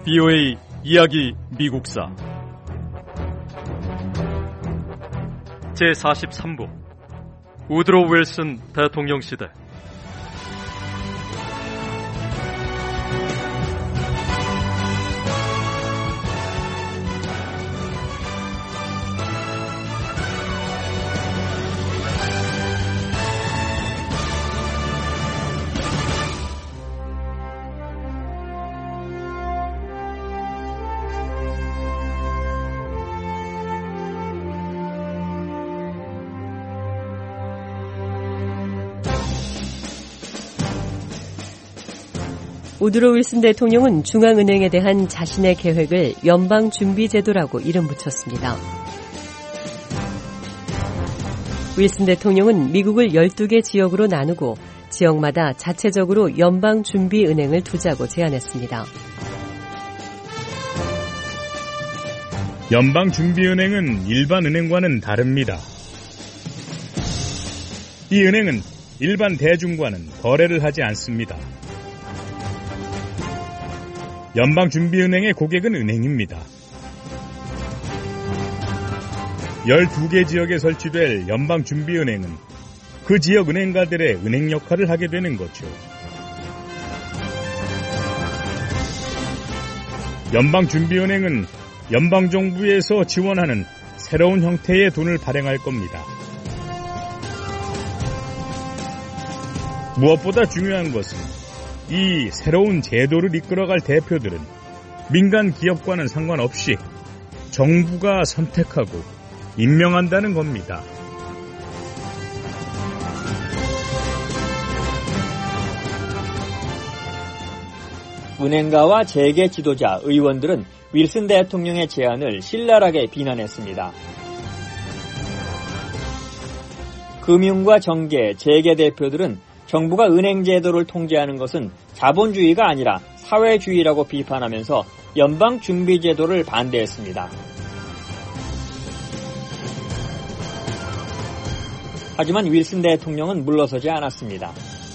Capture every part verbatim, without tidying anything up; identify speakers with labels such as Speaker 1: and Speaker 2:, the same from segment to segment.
Speaker 1: 비오에이 이야기 미국사 제사십삼 부 우드로 윌슨 대통령 시대.
Speaker 2: 우드로 윌슨 대통령은 중앙은행에 대한 자신의 계획을 연방준비제도라고 이름 붙였습니다. 윌슨 대통령은 미국을 열두 개 지역으로 나누고 지역마다 자체적으로 연방준비은행을 두자고 제안했습니다.
Speaker 3: 연방준비은행은 일반 은행과는 다릅니다. 이 은행은 일반 대중과는 거래를 하지 않습니다. 연방준비은행의 고객은 은행입니다. 열두 개 지역에 설치될 연방준비은행은 그 지역 은행가들의 은행 역할을 하게 되는 거죠. 연방준비은행은 연방정부에서 지원하는 새로운 형태의 돈을 발행할 겁니다. 무엇보다 중요한 것은 이 새로운 제도를 이끌어갈 대표들은 민간 기업과는 상관없이 정부가 선택하고 임명한다는 겁니다.
Speaker 4: 은행가와 재계 지도자, 의원들은 윌슨 대통령의 제안을 신랄하게 비난했습니다. 금융과 정계, 재계 대표들은 정부가 은행 제도를 통제하는 것은 자본주의가 아니라 사회주의라고 비판하면서 연방준비제도를 반대했습니다. 하지만 윌슨 대통령은 물러서지 않았습니다.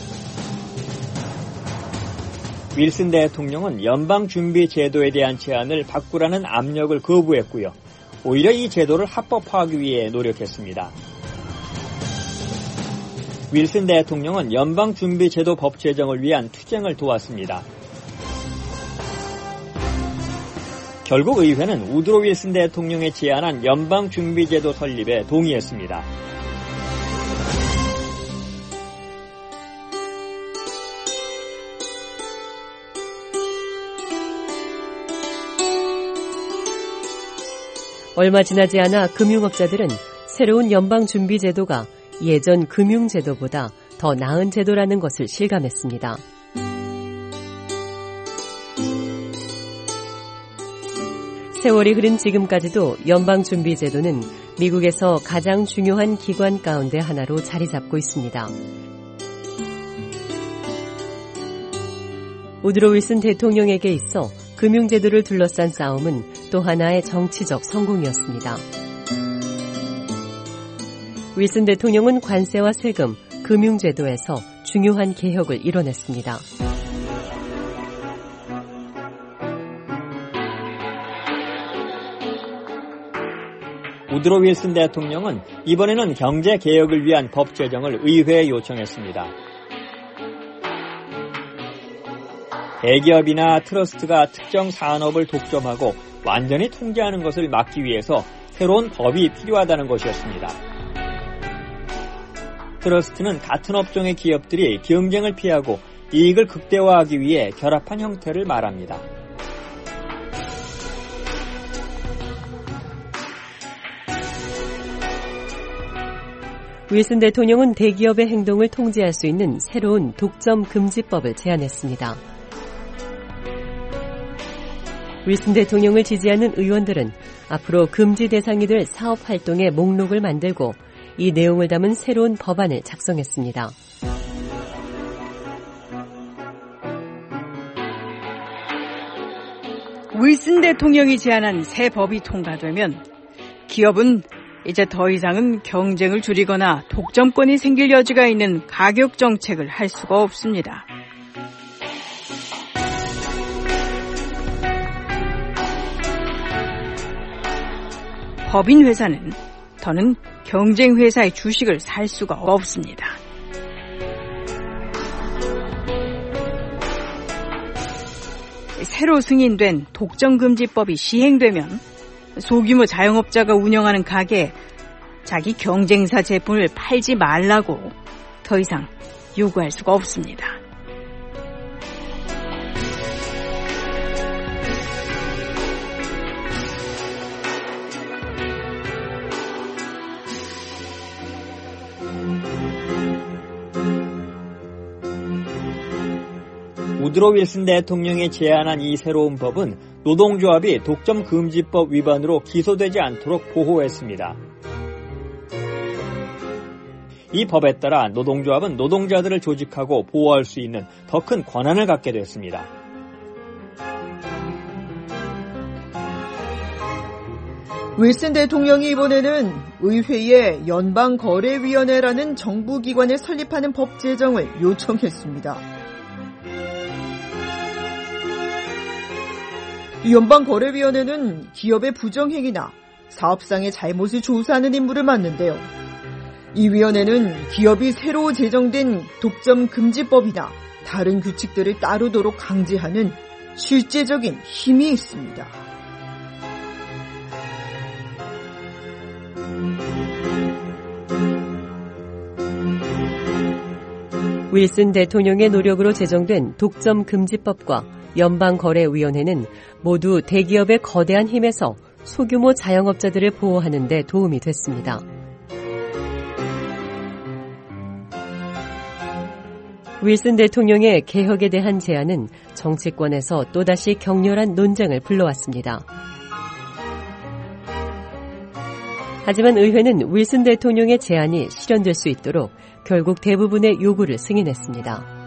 Speaker 4: 윌슨 대통령은 연방준비제도에 대한 제안을 바꾸라는 압력을 거부했고요. 오히려 이 제도를 합법화하기 위해 노력했습니다. 윌슨 대통령은 연방준비제도 법 제정을 위한 투쟁을 도왔습니다. 결국 의회는 우드로 윌슨 대통령이 제안한 연방준비제도 설립에 동의했습니다.
Speaker 2: 얼마 지나지 않아 금융업자들은 새로운 연방준비제도가 예전 금융제도보다 더 나은 제도라는 것을 실감했습니다. 세월이 흐른 지금까지도 연방준비제도는 미국에서 가장 중요한 기관 가운데 하나로 자리 잡고 있습니다. 우드로 윌슨 대통령에게 있어 금융제도를 둘러싼 싸움은 또 하나의 정치적 성공이었습니다. 윌슨 대통령은 관세와 세금, 금융제도에서 중요한 개혁을 이뤄냈습니다.
Speaker 4: 우드로 윌슨 대통령은 이번에는 경제 개혁을 위한 법 제정을 의회에 요청했습니다. 대기업이나 트러스트가 특정 산업을 독점하고 완전히 통제하는 것을 막기 위해서 새로운 법이 필요하다는 것이었습니다. 트러스트는 같은 업종의 기업들이 경쟁을 피하고 이익을 극대화하기 위해 결합한 형태를 말합니다.
Speaker 2: 윌슨 대통령은 대기업의 행동을 통제할 수 있는 새로운 독점 금지법을 제안했습니다. 윌슨 대통령을 지지하는 의원들은 앞으로 금지 대상이 될 사업 활동의 목록을 만들고 이 내용을 담은 새로운 법안을 작성했습니다.
Speaker 5: 윌슨 대통령이 제안한 새 법이 통과되면 기업은 이제 더 이상은 경쟁을 줄이거나 독점권이 생길 여지가 있는 가격 정책을 할 수가 없습니다. 법인 회사는 더는 경쟁 회사의 주식을 살 수가 없습니다. 새로 승인된 독점금지법이 시행되면 소규모 자영업자가 운영하는 가게에 자기 경쟁사 제품을 팔지 말라고 더 이상 요구할 수가 없습니다.
Speaker 4: 우드로 윌슨 대통령이 제안한 이 새로운 법은 노동조합이 독점금지법 위반으로 기소되지 않도록 보호했습니다. 이 법에 따라 노동조합은 노동자들을 조직하고 보호할 수 있는 더 큰 권한을 갖게 됐습니다.
Speaker 6: 윌슨 대통령이 이번에는 의회에 연방거래위원회라는 정부기관을 설립하는 법 제정을 요청했습니다. 이 연방거래위원회는 기업의 부정행위나 사업상의 잘못을 조사하는 임무를 맡는데요. 이 위원회는 기업이 새로 제정된 독점금지법이나 다른 규칙들을 따르도록 강제하는 실제적인 힘이 있습니다.
Speaker 2: 윌슨 대통령의 노력으로 제정된 독점금지법과 연방거래위원회는 모두 대기업의 거대한 힘에서 소규모 자영업자들을 보호하는 데 도움이 됐습니다. 윌슨 대통령의 개혁에 대한 제안은 정치권에서 또다시 격렬한 논쟁을 불러왔습니다. 하지만 의회는 윌슨 대통령의 제안이 실현될 수 있도록 결국 대부분의 요구를 승인했습니다.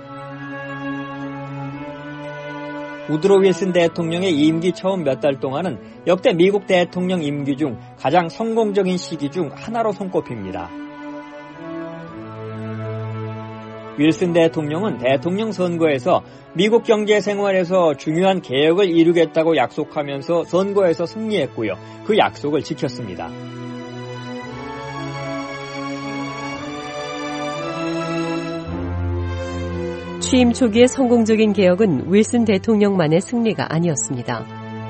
Speaker 4: 우드로 윌슨 대통령의 임기 처음 몇 달 동안은 역대 미국 대통령 임기 중 가장 성공적인 시기 중 하나로 손꼽힙니다. 윌슨 대통령은 대통령 선거에서 미국 경제 생활에서 중요한 개혁을 이루겠다고 약속하면서 선거에서 승리했고요. 그 약속을 지켰습니다.
Speaker 2: 취임 초기의 성공적인 개혁은 윌슨 대통령만의 승리가 아니었습니다.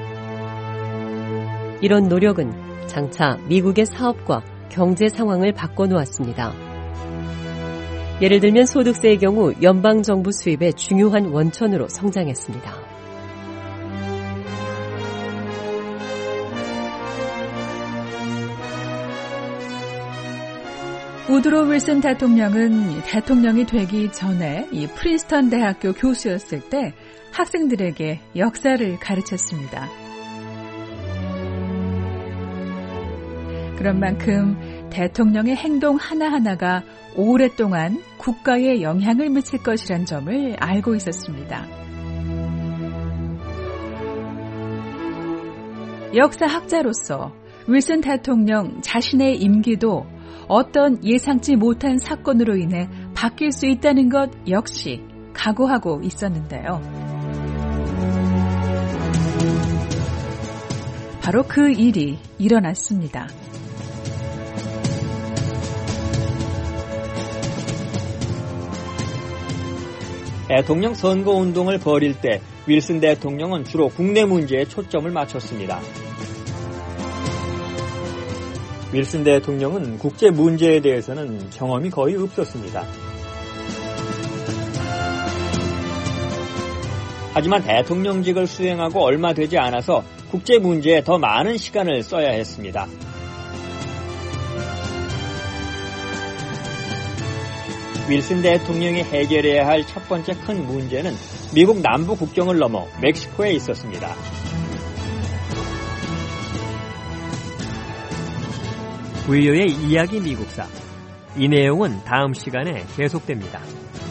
Speaker 2: 이런 노력은 장차 미국의 사업과 경제 상황을 바꿔놓았습니다. 예를 들면 소득세의 경우 연방정부 수입의 중요한 원천으로 성장했습니다.
Speaker 7: 우드로 윌슨 대통령은 대통령이 되기 전에 이 프린스턴 대학교 교수였을 때 학생들에게 역사를 가르쳤습니다. 그런 만큼 대통령의 행동 하나하나가 오랫동안 국가에 영향을 미칠 것이란 점을 알고 있었습니다. 역사학자로서 윌슨 대통령 자신의 임기도 어떤 예상치 못한 사건으로 인해 바뀔 수 있다는 것 역시 각오하고 있었는데요. 바로 그 일이 일어났습니다.
Speaker 4: 대통령 선거운동을 벌일 때 윌슨 대통령은 주로 국내 문제에 초점을 맞췄습니다. 윌슨 대통령은 국제 문제에 대해서는 경험이 거의 없었습니다. 하지만 대통령직을 수행하고 얼마 되지 않아서 국제 문제에 더 많은 시간을 써야 했습니다. 윌슨 대통령이 해결해야 할 첫 번째 큰 문제는 미국 남부 국경을 넘어 멕시코에 있었습니다.
Speaker 8: 부유의 이야기 미국사. 이 내용은 다음 시간에 계속됩니다.